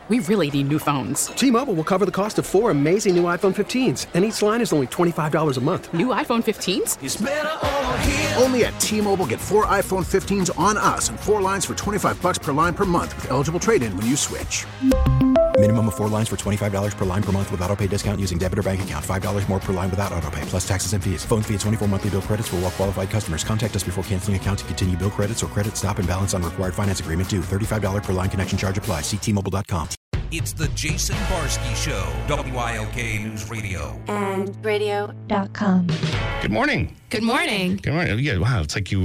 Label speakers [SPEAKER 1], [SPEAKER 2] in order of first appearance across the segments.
[SPEAKER 1] We really need new phones.
[SPEAKER 2] T-Mobile will cover the cost of 4 amazing new iPhone 15s, and each line is only $25 a month.
[SPEAKER 1] New iPhone 15s?
[SPEAKER 3] It's better over here.
[SPEAKER 4] Only at T-Mobile, get 4 iPhone 15s on us and 4 lines for $25 per line per month with eligible trade-in when you switch.
[SPEAKER 5] Minimum of 4 lines for $25 per line per month with autopay discount using debit or bank account. $5 more per line without autopay, plus taxes and fees. Phone fee at 24 monthly bill credits for well-qualified customers. Contact us before canceling account to continue bill credits or credit stop and balance on required finance agreement due. $35 per line connection charge applies. See T-Mobile.com.
[SPEAKER 6] It's the Jason Barsky Show, WILK News Radio.
[SPEAKER 7] And radio.com.
[SPEAKER 8] Good morning.
[SPEAKER 9] Good morning.
[SPEAKER 8] Good morning. Yeah, wow, it's like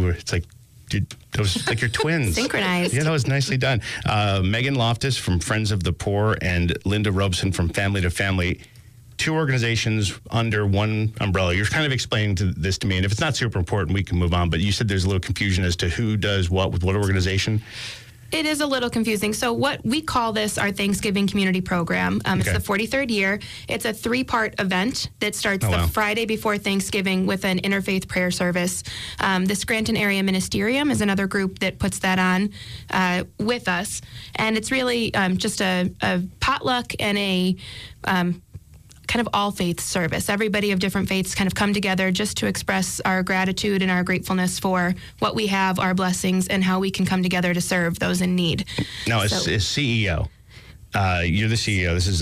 [SPEAKER 8] those like your twins.
[SPEAKER 9] Synchronized.
[SPEAKER 8] Yeah, that was nicely done. Megan Loftus from Friends of the Poor and Linda Robeson from Family to Family. 2 organizations under one umbrella. You're kind of explaining this to me, and if it's not super important, we can move on. But you said there's a little confusion as to who does what with what organization.
[SPEAKER 9] It is a little confusing. So what we call this our Thanksgiving community program. It's the 43rd year. It's a 3-part event that starts the Friday before Thanksgiving with an interfaith prayer service. The Scranton Area Ministerium is another group that puts that on with us. And it's really just a potluck and a kind of all faith service. Everybody of different faiths kind of come together just to express our gratitude and our gratefulness for what we have, our blessings, and how we can come together to serve those in need.
[SPEAKER 8] Now, as CEO, you're the CEO. This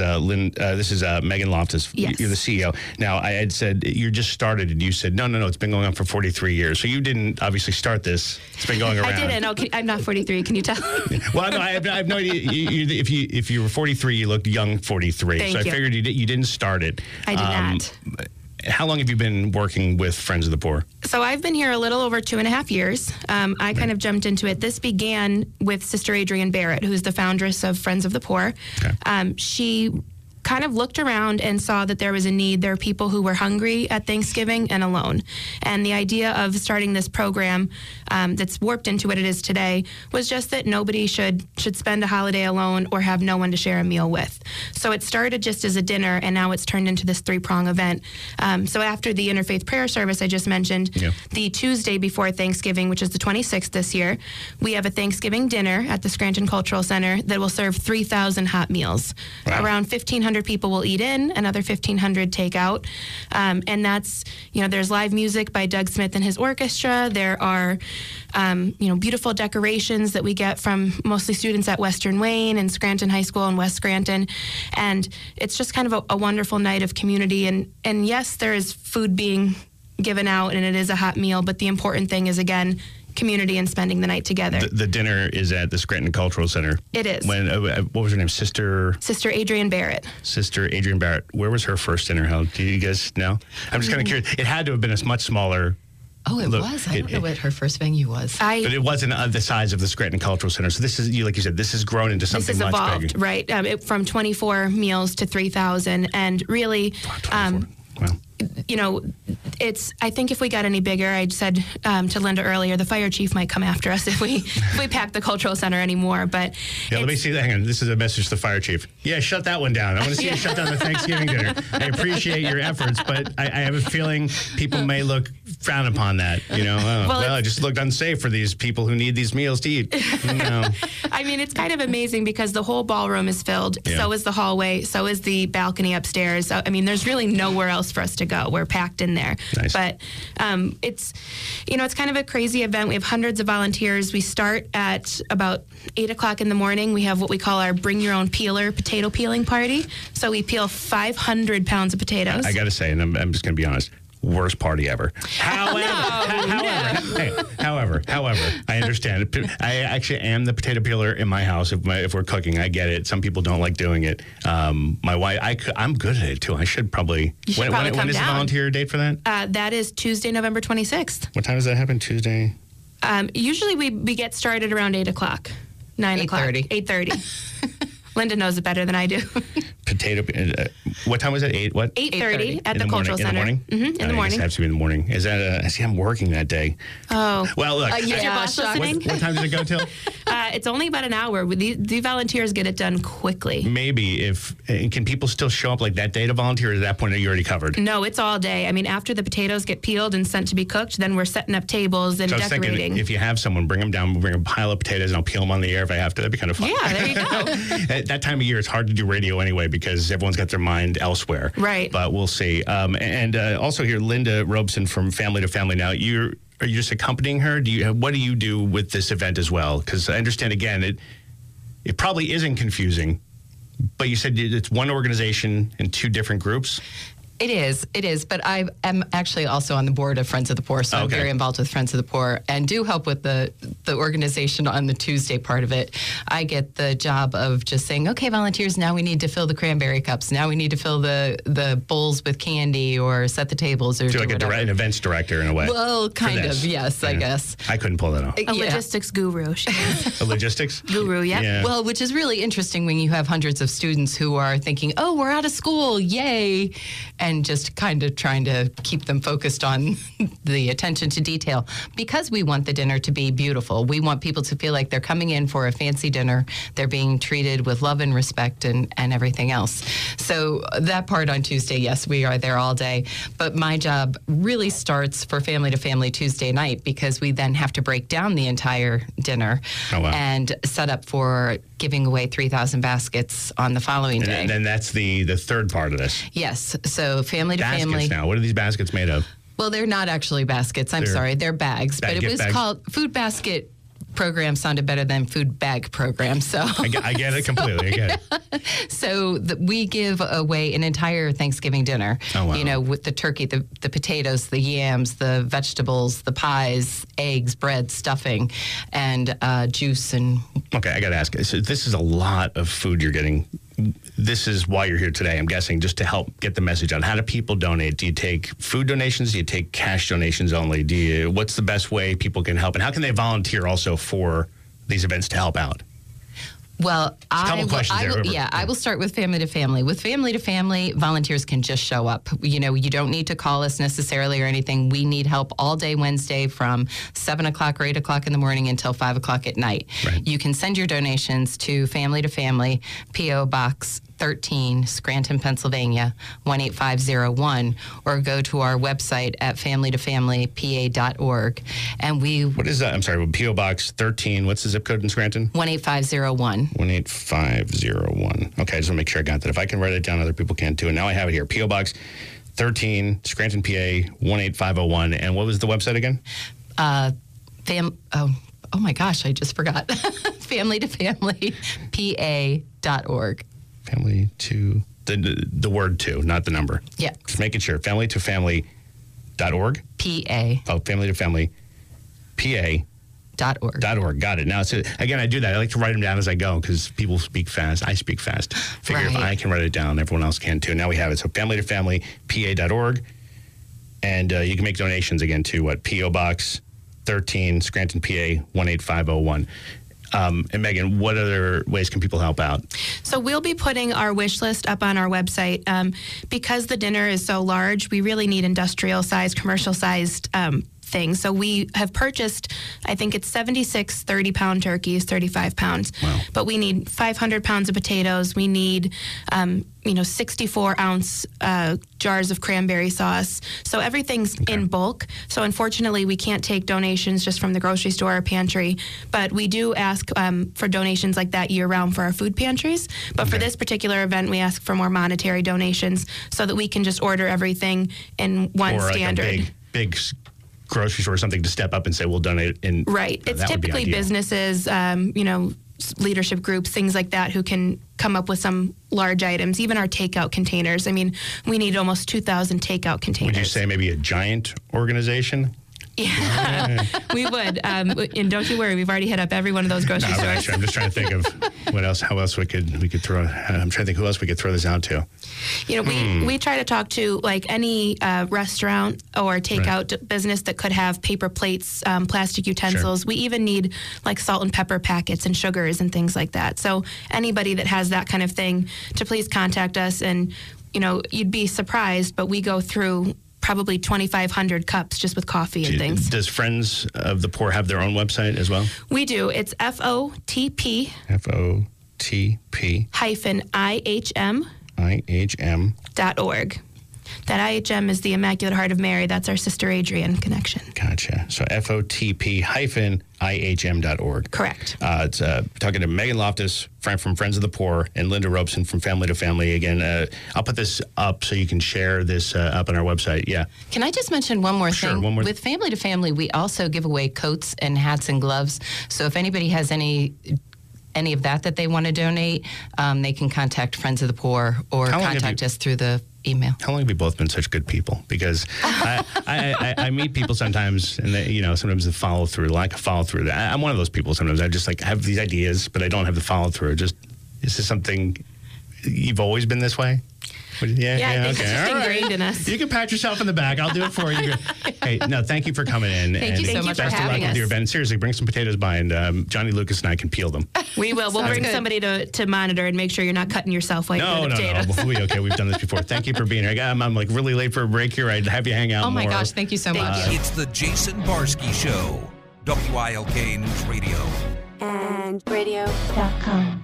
[SPEAKER 8] is Megan Loftus.
[SPEAKER 9] Yes.
[SPEAKER 8] You're the CEO. Now, I had said you just started, and you said no. It's been going on for 43 years. So you didn't obviously start this. It's been going around.
[SPEAKER 9] I didn't. Okay, I'm not 43. Can you tell?
[SPEAKER 8] Well, no, I have no idea. If you were 43, you looked young 43.
[SPEAKER 9] Thank
[SPEAKER 8] so I
[SPEAKER 9] you.
[SPEAKER 8] figured you didn't start it.
[SPEAKER 9] I did not.
[SPEAKER 8] How long have you been working with Friends of the Poor?
[SPEAKER 9] So I've been here a little over 2.5 years. I kind of jumped into it. This began with Sister Adrienne Barrett, who's the foundress of Friends of the Poor. Okay. She kind of looked around and saw that there was a need. There were people who were hungry at Thanksgiving and alone. And the idea of starting this program that's warped into what it is today was just that nobody should spend a holiday alone or have no one to share a meal with. So it started just as a dinner, and now it's turned into this 3-prong event. So after the interfaith prayer service I just mentioned, the Tuesday before Thanksgiving, which is the 26th this year, we have a Thanksgiving dinner at the Scranton Cultural Center that will serve 3,000 hot meals. Wow. Around 1,500 people will eat in, another 1,500 take out. And that's, there's live music by Doug Smith and his orchestra. There are, beautiful decorations that we get from mostly students at Western Wayne and Scranton High School and West Scranton. And it's just kind of a wonderful night of community. And yes, there is food being given out and it is a hot meal, but the important thing is, again, community and spending the night together.
[SPEAKER 8] The dinner is at the Scranton Cultural Center.
[SPEAKER 9] It is.
[SPEAKER 8] What was her name? Sister
[SPEAKER 9] Adrienne Barrett.
[SPEAKER 8] Sister Adrienne Barrett. Where was her first dinner held? Do you guys know? I'm just kind of curious. It had to have been a much smaller.
[SPEAKER 10] Oh, it was? I don't know what her first venue was.
[SPEAKER 8] But it wasn't the size of the Scranton Cultural Center. So this is, like you said, this has grown into something much bigger.
[SPEAKER 9] This has evolved, right? From 24 meals to 3,000. And really,
[SPEAKER 8] wow.
[SPEAKER 9] I think if we got any bigger, I said to Linda earlier, the fire chief might come after us if we pack the cultural center anymore. But
[SPEAKER 8] let me see that. Hang on. This is a message to the fire chief. Yeah, shut that one down. I want to see you shut down the Thanksgiving dinner. I appreciate your efforts, but I have a feeling people may frown upon that. It just looked unsafe for these people who need these meals to eat.
[SPEAKER 9] I mean, it's kind of amazing because the whole ballroom is filled. Yeah. So is the hallway. So is the balcony upstairs. So, I mean, there's really nowhere else for us to go. We're packed in there.
[SPEAKER 8] Nice.
[SPEAKER 9] But it's kind of a crazy event. We have hundreds of volunteers. We start at about 8 o'clock in the morning. We have what we call our Bring Your Own Peeler potato peeling party. So we peel 500 pounds of potatoes.
[SPEAKER 8] I got to say, and I'm just going to be honest, worst party ever. However, I understand. I actually am the potato peeler in my house. If we're cooking, I get it. Some people don't like doing it. My wife, I'm good at it too. I should probably. When is the volunteer date for that?
[SPEAKER 9] That is Tuesday, November 26th.
[SPEAKER 8] What time does that happen? Tuesday.
[SPEAKER 9] Usually we get started around 8 o'clock, 9 o'clock, 8:30. Linda knows it better than I do.
[SPEAKER 8] What time was it? 8? What?
[SPEAKER 9] 8:30 at the Cultural Center.
[SPEAKER 8] In the morning?
[SPEAKER 9] Mm-hmm, in the morning.
[SPEAKER 8] It has to be in the morning. Is that? I'm working that day.
[SPEAKER 9] Oh.
[SPEAKER 8] Well, look.
[SPEAKER 9] Is your boss listening?
[SPEAKER 8] What time did it go till?
[SPEAKER 9] It's only about an hour. The volunteers get it done quickly.
[SPEAKER 8] Maybe can people still show up like that day to volunteer? Or at that point, are you already covered?
[SPEAKER 9] No, it's all day. I mean, after the potatoes get peeled and sent to be cooked, then we're setting up tables and decorating.
[SPEAKER 8] I was thinking, if you have someone, bring them down, bring a pile of potatoes, and I'll peel them on the air if I have to. That'd be kind of fun.
[SPEAKER 9] Yeah, there you go.
[SPEAKER 8] At that time of year, it's hard to do radio anyway because everyone's got their mind elsewhere.
[SPEAKER 9] Right.
[SPEAKER 8] But we'll see. And also here, Linda Robeson from Family to Family Now. Are you just accompanying her? What do you do with this event as well? Because I understand, again, it probably isn't confusing, but you said it's one organization and two different groups.
[SPEAKER 10] It is. But I am actually also on the board of Friends of the Poor, so I'm very involved with Friends of the Poor and do help with the organization on the Tuesday part of it. I get the job of just saying, okay, volunteers, now we need to fill the cranberry cups. Now we need to fill the bowls with candy or set the tables or
[SPEAKER 8] so like an events director in a way.
[SPEAKER 10] Well, kind of, yes, I guess.
[SPEAKER 8] I couldn't pull that off.
[SPEAKER 9] A logistics guru.
[SPEAKER 8] A logistics?
[SPEAKER 9] Guru, yeah.
[SPEAKER 10] Well, which is really interesting when you have hundreds of students who are thinking, oh, we're out of school, yay, and just kind of trying to keep them focused on the attention to detail because we want the dinner to be beautiful. We want people to feel like they're coming in for a fancy dinner. They're being treated with love and respect and everything else. So that part on Tuesday, yes, we are there all day. But my job really starts for Family to Family Tuesday night because we then have to break down the entire dinner and set up for giving away 3,000 baskets on the following day.
[SPEAKER 8] And then that's the third part of this.
[SPEAKER 10] Yes. So Family to
[SPEAKER 8] Baskets
[SPEAKER 10] Family.
[SPEAKER 8] Now, what are these baskets made of?
[SPEAKER 10] Well, they're not actually baskets. I'm sorry. They're bags. But it was
[SPEAKER 8] bags.
[SPEAKER 10] called Food Basket Program sounded better than Food Bag Program. So
[SPEAKER 8] I get it completely. I get it.
[SPEAKER 10] So we give away an entire Thanksgiving dinner.
[SPEAKER 8] Oh, wow.
[SPEAKER 10] You know, with the turkey, the potatoes, the yams, the vegetables, the pies, eggs, bread, stuffing, and juice. And
[SPEAKER 8] okay, I got to ask. So this is a lot of food you're getting. This is why you're here today, I'm guessing, just to help get the message out. How do people donate? Do you take food donations? Do you take cash donations only? What's the best way people can help? And how can they volunteer also for these events to help out?
[SPEAKER 10] Well, I will start with Family to Family. With Family to Family, volunteers can just show up. You know, you don't need to call us necessarily or anything. We need help all day Wednesday from 7 o'clock or 8 o'clock in the morning until 5 o'clock at night.
[SPEAKER 8] Right.
[SPEAKER 10] You can send your donations to Family to Family, P.O. Box 13, Scranton, Pennsylvania, 18501, or go to our website at familytofamilypa.org. And
[SPEAKER 8] what is that? I'm sorry, P.O. Box 13, what's the zip code in Scranton?
[SPEAKER 10] 18501.
[SPEAKER 8] 18501. Okay, I just want to make sure I got that. If I can write it down, other people can too. And now I have it here. P.O. Box 13, Scranton, PA, 18501. And what was the website again?
[SPEAKER 10] Oh my gosh, I just forgot. familytofamilypa.org.
[SPEAKER 8] Family to the word two, not the number.
[SPEAKER 10] Yeah.
[SPEAKER 8] Just making sure. Familytofamily.org?
[SPEAKER 10] PA.
[SPEAKER 8] Oh, Family to Family PA. .org. Got it. Now, again, I do that. I like to write them down as I go because people speak fast. I speak fast. Figure if I can write it down, everyone else can too. Now we have it. So familytofamilypa.org. And you can make donations again to P.O. Box 13, Scranton, PA 18501. And Megan, what other ways can people help out?
[SPEAKER 9] So we'll be putting our wish list up on our website. Because the dinner is so large, we really need industrial-sized, commercial-sized things. So we have purchased, I think it's 76 30-pound turkeys, 35 pounds.
[SPEAKER 8] Wow.
[SPEAKER 9] But we need 500 pounds of potatoes. We need, 64-ounce jars of cranberry sauce. So everything's in bulk. So unfortunately, we can't take donations just from the grocery store or pantry. But we do ask for donations like that year-round for our food pantries. But for this particular event, we ask for more monetary donations so that we can just order everything in one standard.
[SPEAKER 8] Like a big grocery store or something to step up and say, we'll donate in.
[SPEAKER 9] Right. It's typically businesses, leadership groups, things like that, who can come up with some large items, even our takeout containers. I mean, we need almost 2,000 takeout containers.
[SPEAKER 8] Would you say maybe a giant organization?
[SPEAKER 9] Yeah, we would. And don't you worry, we've already hit up every one of those grocery stores.
[SPEAKER 8] Actually, I'm just trying to think of how else we could throw. I'm trying to think who else we could throw this out to.
[SPEAKER 9] We try to talk to like any restaurant or takeout business that could have paper plates, plastic utensils. Sure. We even need like salt and pepper packets and sugars and things like that. So anybody that has that kind of thing, to please contact us. And you'd be surprised, but we go through probably 2,500 cups just with coffee and things.
[SPEAKER 8] Does Friends of the Poor have their own website as well?
[SPEAKER 9] We do. It's FOTP.
[SPEAKER 8] FOTP.
[SPEAKER 9] IHM.org. That IHM is the Immaculate Heart of Mary. That's our Sister Adrian connection.
[SPEAKER 8] Gotcha. So FOTP-IHM.org.
[SPEAKER 9] Correct.
[SPEAKER 8] It's talking to Megan Loftus from Friends of the Poor and Linda Robeson from Family to Family. Again, I'll put this up so you can share this up on our website. Yeah.
[SPEAKER 10] Can I just mention one more
[SPEAKER 8] Sure,
[SPEAKER 10] thing?
[SPEAKER 8] one more.
[SPEAKER 10] With Family to Family, we also give away coats and hats and gloves. So if anybody has any of that they want to donate, they can contact Friends of the Poor or contact us through the email.
[SPEAKER 8] How long have you both been such good people? Because I meet people sometimes, and they, sometimes the follow through, lack of follow through. I'm one of those people. Sometimes I just have these ideas, but I don't have the follow through. Is this something you've always been this way? Yeah,
[SPEAKER 9] I think it's just ingrained in us.
[SPEAKER 8] You can pat yourself in the back. I'll do it for you. Hey, no, thank you for coming in.
[SPEAKER 10] Thank you so much for
[SPEAKER 8] best of luck
[SPEAKER 10] having
[SPEAKER 8] with
[SPEAKER 10] us.
[SPEAKER 8] your event. Seriously, bring some potatoes by, and Johnny Lucas and I can peel them.
[SPEAKER 9] We will. We'll bring somebody to monitor and make sure you're not cutting yourself while you're doing the potatoes.
[SPEAKER 8] No. We'll be okay. We've done this before. Thank you for being here. I'm like really late for a break here. I'd have you hang out
[SPEAKER 10] Oh my
[SPEAKER 8] more.
[SPEAKER 10] gosh, thank you so much.
[SPEAKER 6] It's the Jason Barsky Show. WILK News Radio.
[SPEAKER 7] And radio.com.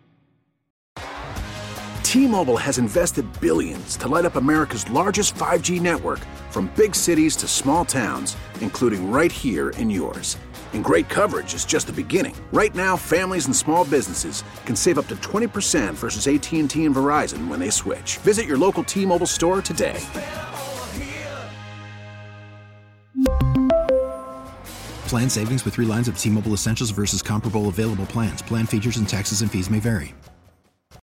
[SPEAKER 4] T-Mobile has invested billions to light up America's largest 5G network, from big cities to small towns, including right here in yours. And great coverage is just the beginning. Right now, families and small businesses can save up to 20% versus AT&T and Verizon when they switch. Visit your local T-Mobile store today.
[SPEAKER 5] Plan savings with 3 lines of T-Mobile Essentials versus comparable available plans. Plan features and taxes and fees may vary.